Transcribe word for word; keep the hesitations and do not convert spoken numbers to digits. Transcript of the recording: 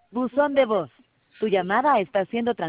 Buzón de voz. Tu llamada está siendo transmitida.